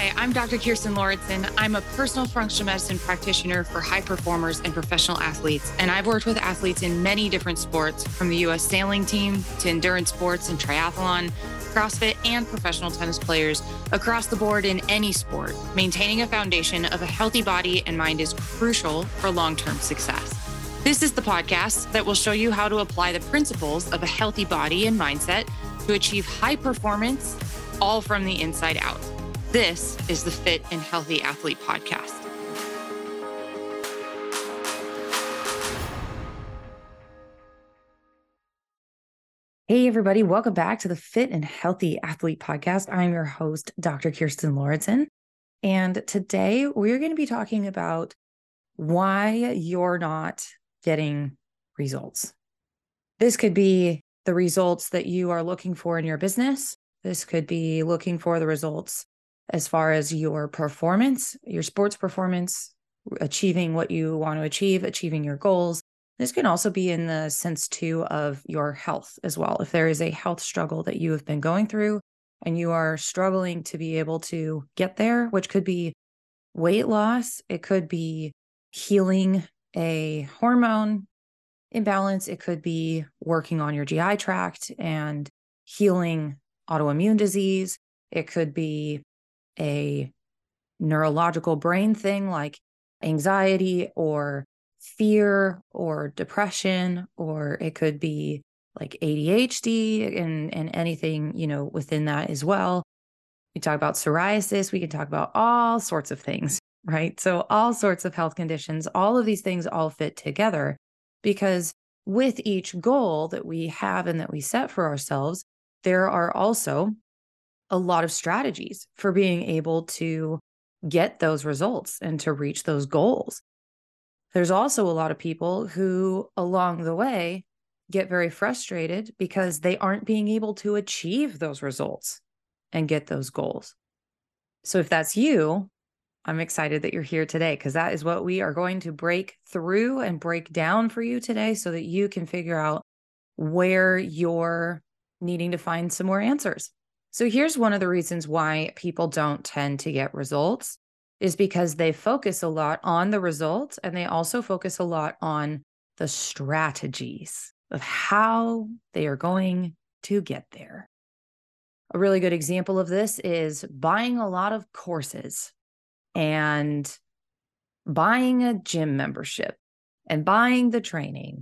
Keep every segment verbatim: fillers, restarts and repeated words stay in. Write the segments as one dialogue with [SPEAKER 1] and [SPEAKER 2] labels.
[SPEAKER 1] Hi, I'm Doctor Kirsten Lauritsen. I'm a personal functional medicine practitioner for high performers and professional athletes. And I've worked with athletes in many different sports, from the U S sailing team to endurance sports and triathlon, CrossFit, and professional tennis players across the board in any sport. Maintaining a foundation of a healthy body and mind is crucial for long-term success. This is the podcast that will show you how to apply the principles of a healthy body and mindset to achieve high performance, all from the inside out. This is the Fit and Healthy Athlete Podcast. Hey, everybody. Welcome back to the Fit and Healthy Athlete Podcast. I'm your host, Doctor Kirsten Lauritsen. And today we're going to be talking about why you're not getting results. This could be the results that you are looking for in your business. This could be looking for the results as far as your performance, your sports performance, achieving what you want to achieve, achieving your goals. This can also be in the sense too of your health as well. If there is a health struggle that you have been going through and you are struggling to be able to get there, which could be weight loss, it could be healing a hormone imbalance, it could be working on your G I tract and healing autoimmune disease, it could be a neurological brain thing like anxiety or fear or depression, or it could be like A D H D and, and anything, you know, within that as well. We talk about psoriasis, we can talk about all sorts of things, right? So all sorts of health conditions, all of these things all fit together because with each goal that we have and that we set for ourselves, there are also a lot of strategies for being able to get those results and to reach those goals. There's also a lot of people who along the way get very frustrated because they aren't being able to achieve those results and get those goals. So if that's you, I'm excited that you're here today because that is what we are going to break through and break down for you today so that you can figure out where you're needing to find some more answers. So here's one of the reasons why people don't tend to get results is because they focus a lot on the results and they also focus a lot on the strategies of how they are going to get there. A really good example of this is buying a lot of courses and buying a gym membership and buying the training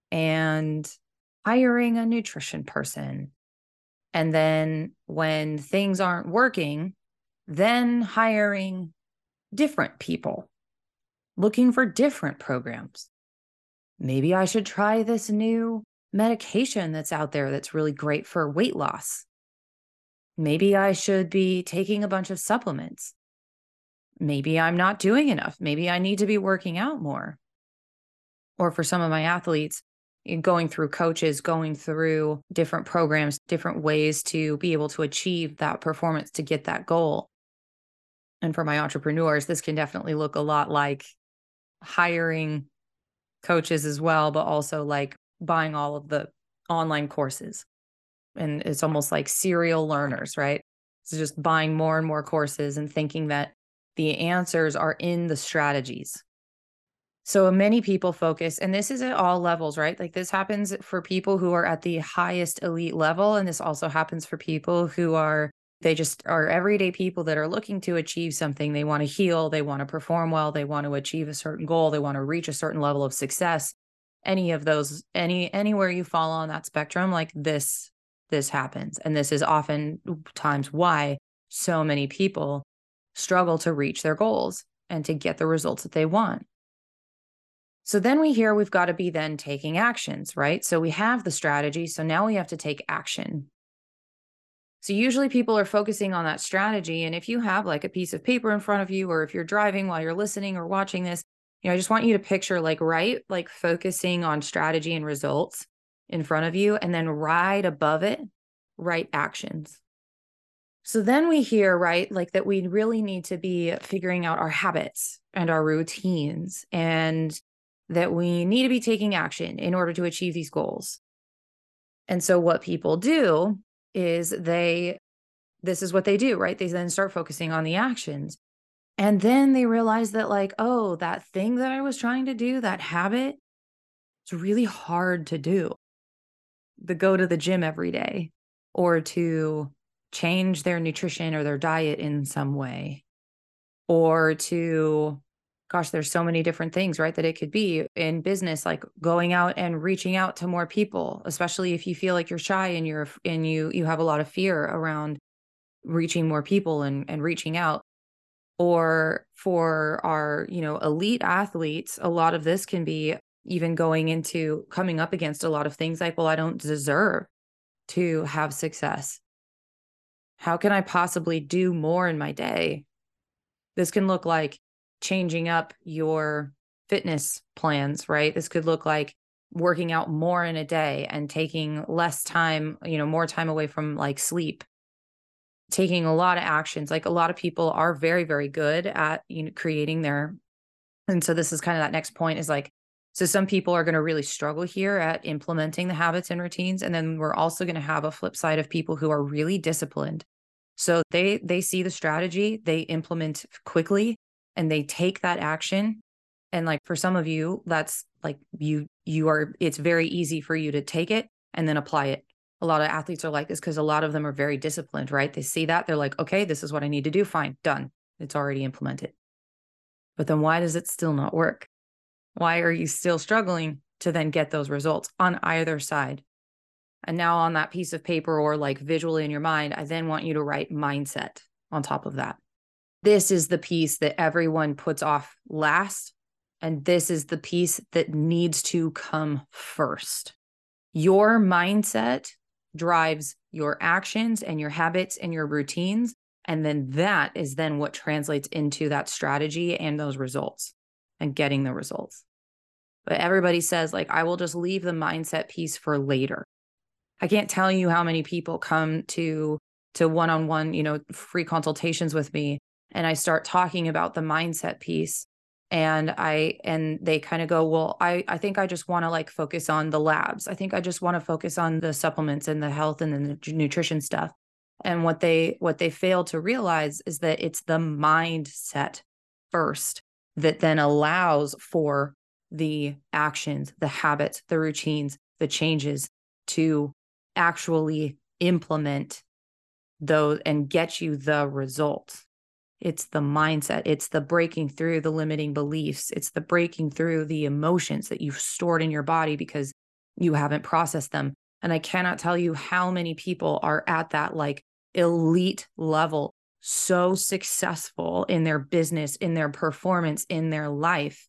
[SPEAKER 1] and hiring a nutrition person. And then when things aren't working, then hiring different people, looking for different programs. Maybe I should try this new medication that's out there that's really great for weight loss. Maybe I should be taking a bunch of supplements. Maybe I'm not doing enough. Maybe I need to be working out more. Or for some of my athletes, going through coaches, going through different programs, different ways to be able to achieve that performance to get that goal. And for my entrepreneurs, this can definitely look a lot like hiring coaches as well, but also like buying all of the online courses. And it's almost like serial learners, right? So just buying more and more courses and thinking that the answers are in the strategies. So many people focus, and this is at all levels, right? Like this happens for people who are at the highest elite level. And this also happens for people who are, they just are everyday people that are looking to achieve something. They want to heal. They want to perform well. They want to achieve a certain goal. They want to reach a certain level of success. Any of those, any, anywhere you fall on that spectrum, like this, this happens. And this is oftentimes why so many people struggle to reach their goals and to get the results that they want. So then we hear we've got to be then taking actions, right? So we have the strategy. So now we have to take action. So usually people are focusing on that strategy. And if you have like a piece of paper in front of you, or if you're driving while you're listening or watching this, you know, I just want you to picture like, right, like focusing on strategy and results in front of you, and then right above it, write actions. So then we hear, right, like that we really need to be figuring out our habits and our routines, and that we need to be taking action in order to achieve these goals. And so what people do is they this is what they do, right? They then start focusing on the actions. And then they realize that, like, oh, that thing that I was trying to do, that habit, it's really hard to do. The go to the gym every day, or to change their nutrition or their diet in some way, or to, gosh, there's so many different things, right? That it could be in business, like going out and reaching out to more people, especially if you feel like you're shy and you're, and you, you have a lot of fear around reaching more people and, and reaching out. Or for our, you know, elite athletes, a lot of this can be even going into coming up against a lot of things like, well, I don't deserve to have success. How can I possibly do more in my day? This can look like changing up your fitness plans, right? This could look like working out more in a day and taking less time, you know, more time away from like sleep, taking a lot of actions. Like a lot of people are very, very good at, you know, creating their, and so this is kind of that next point is like, so some people are going to really struggle here at implementing the habits and routines. And then we're also going to have a flip side of people who are really disciplined. So they, they see the strategy, they implement quickly, and they take that action. And like for some of you, that's like you, you are, it's very easy for you to take it and then apply it. A lot of athletes are like this because a lot of them are very disciplined, right? They see that, they're like, okay, this is what I need to do. Fine, done. It's already implemented. But then why does it still not work? Why are you still struggling to then get those results on either side? And now on that piece of paper or like visually in your mind, I then want you to write mindset on top of that. This is the piece that everyone puts off last. And this is the piece that needs to come first. Your mindset drives your actions and your habits and your routines. And then that is then what translates into that strategy and those results and getting the results. But everybody says like, I will just leave the mindset piece for later. I can't tell you how many people come to, to one-on-one, you know, free consultations with me. And I start talking about the mindset piece. And I, and they kind of go, well, I, I think I just want to like focus on the labs. I think I just want to focus on the supplements and the health and the nutrition stuff. And what they, what they fail to realize is that it's the mindset first that then allows for the actions, the habits, the routines, the changes to actually implement those and get you the results. It's the mindset. It's the breaking through the limiting beliefs. It's the breaking through the emotions that you've stored in your body because you haven't processed them. And I cannot tell you how many people are at that like elite level, so successful in their business, in their performance, in their life.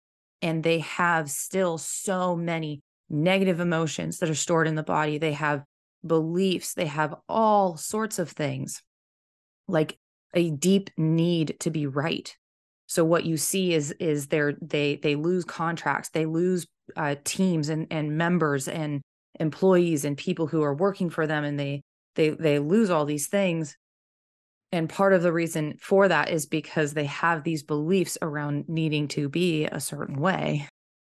[SPEAKER 1] And they have still so many negative emotions that are stored in the body. They have beliefs. They have all sorts of things, like a deep need to be right. So what you see is, is they're, they, they lose contracts, they lose uh, teams and, and members and employees and people who are working for them. And they, they, they lose all these things. And part of the reason for that is because they have these beliefs around needing to be a certain way.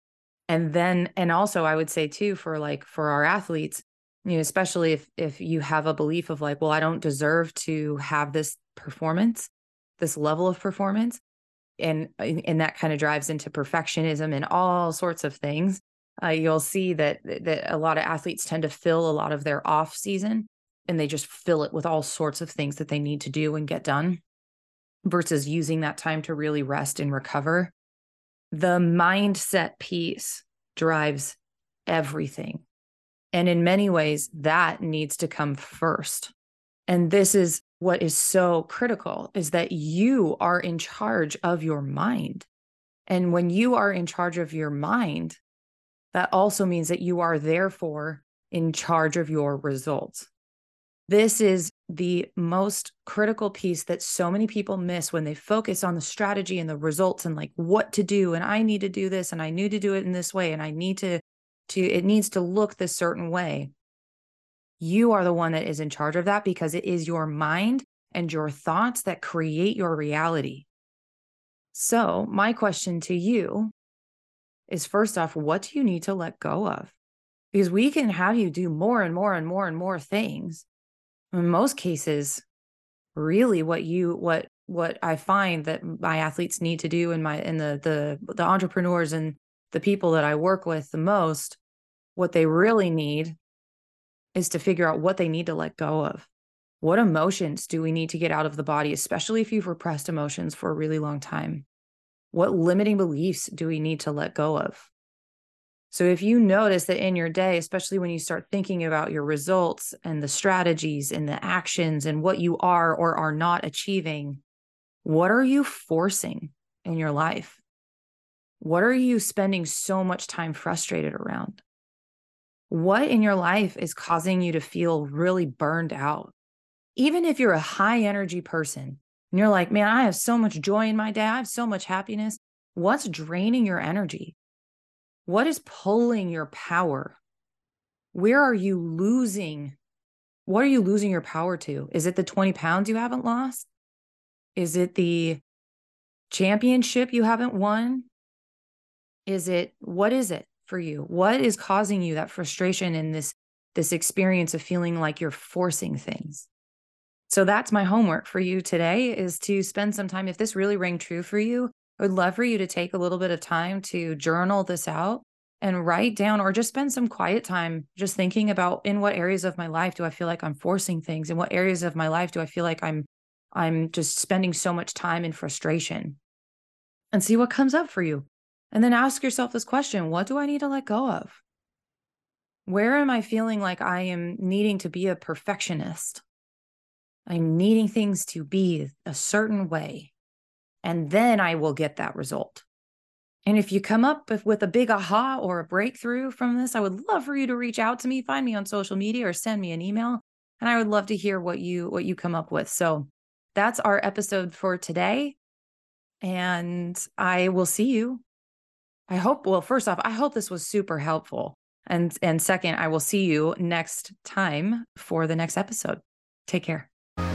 [SPEAKER 1] And then, and also I would say too, for like, for our athletes, you know, especially if, if you have a belief of like, well, I don't deserve to have this performance, this level of performance. And, and that kind of drives into perfectionism and all sorts of things. Uh, you'll see that, that a lot of athletes tend to fill a lot of their off season and they just fill it with all sorts of things that they need to do and get done versus using that time to really rest and recover. The mindset piece drives everything. And in many ways, that needs to come first. And this is what is so critical, is that you are in charge of your mind. And when you are in charge of your mind, that also means that you are therefore in charge of your results. This is the most critical piece that so many people miss when they focus on the strategy and the results and like what to do. And I need to do this and I need to do it in this way. And I need to, to, it needs to look this certain way. You are the one that is in charge of that because it is your mind and your thoughts that create your reality. So my question to you is, first off, what do you need to let go of? Because we can have you do more and more and more and more things. In most cases, really what you, what, what I find that my athletes need to do, in my, in the, the, the entrepreneurs and the people that I work with the most, what they really need is to figure out what they need to let go of. What emotions do we need to get out of the body, especially if you've repressed emotions for a really long time? What limiting beliefs do we need to let go of? So if you notice that in your day, especially when you start thinking about your results and the strategies and the actions and what you are or are not achieving, what are you forcing in your life? What are you spending so much time frustrated around? What in your life is causing you to feel really burned out? Even if you're a high energy person and you're like, man, I have so much joy in my day, I have so much happiness. What's draining your energy? What is pulling your power? Where are you losing? What are you losing your power to? Is it the twenty pounds you haven't lost? Is it the championship you haven't won? Is it, what is it for you? What is causing you that frustration and this, this experience of feeling like you're forcing things? So that's my homework for you today, is to spend some time. If this really rang true for you, I would love for you to take a little bit of time to journal this out and write down, or just spend some quiet time just thinking about, in what areas of my life do I feel like I'm forcing things? In what areas of my life do I feel like I'm, I'm just spending so much time in frustration? And see what comes up for you. And then ask yourself this question: what do I need to let go of? Where am I feeling like I am needing to be a perfectionist? I'm needing things to be a certain way, and then I will get that result. And if you come up with a big aha or a breakthrough from this, I would love for you to reach out to me, find me on social media, or send me an email. And I would love to hear what you, what you come up with. So that's our episode for today. And I will see you. I hope, well, first off, I hope this was super helpful. And, and second, I will see you next time for the next episode. Take care.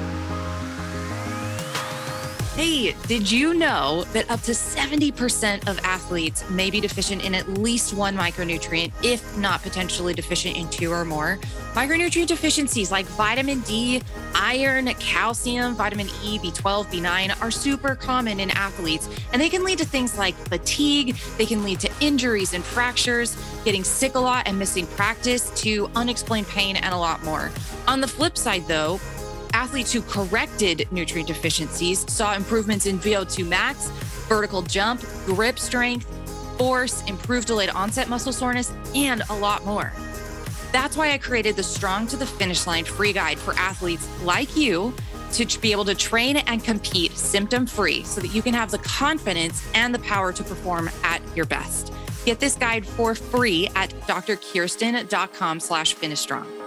[SPEAKER 2] Hey, did you know that up to seventy percent of athletes may be deficient in at least one micronutrient, if not potentially deficient in two or more? Micronutrient deficiencies like vitamin D, iron, calcium, vitamin E, B twelve, B nine are super common in athletes, and they can lead to things like fatigue. They can lead to injuries and fractures, getting sick a lot and missing practice, to unexplained pain, and a lot more. On the flip side, though, athletes who corrected nutrient deficiencies saw improvements in V O two max, vertical jump, grip strength, force, improved delayed onset muscle soreness, and a lot more. That's why I created the Strong to the Finish Line free guide for athletes like you to be able to train and compete symptom-free, so that you can have the confidence and the power to perform at your best. Get this guide for free at drkirsten.com slash finish strong.